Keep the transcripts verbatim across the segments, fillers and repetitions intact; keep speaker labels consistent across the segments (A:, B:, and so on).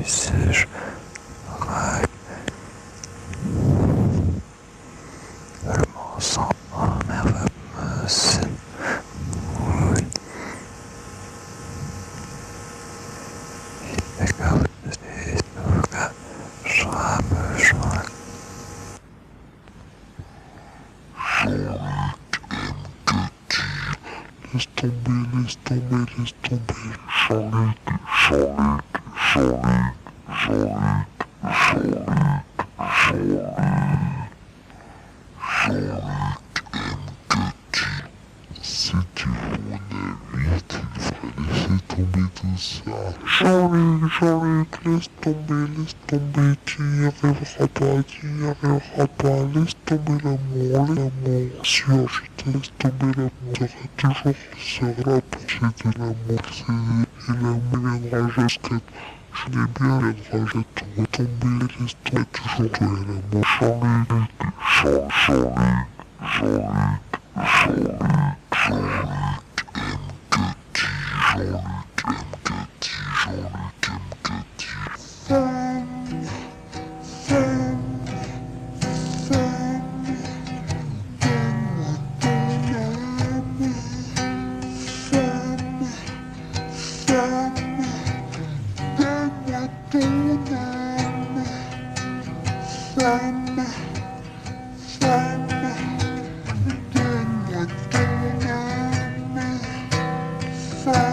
A: süßes Schreib. Le ensemble merveilleux müssen. Ich glaube, das ist sogar Schrabenschlag. Laisse tomber, laisse tomber, laisse tomber. Jean-Luc, Jean-Luc, Jean-Luc, Jean-Luc, Jean-Luc, Jean-Luc, Jean-Luc, si tu mon ami, tu devrais laisser tomber tout ça. Jean-Luc, Jean-Luc, laisse tomber, laisse tomber, tu n'y arriveras pas, tu n'y arriveras pas, laisse tomber l'amour, l'amour, sûr, je te laisse tomber l'amour, sera toujours, sera pour de l'amour, c'est, et l'amour viendra jusqu'à, je l'ai bien, viendra, je te retomber, laisse tomber toujours, toi et l'amour, Jean-Luc, Jean, Jean-Luc, Jean-Luc, Jean-Luc, Jean-Luc,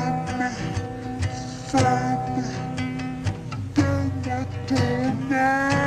A: Femme, donne-moi ton âme.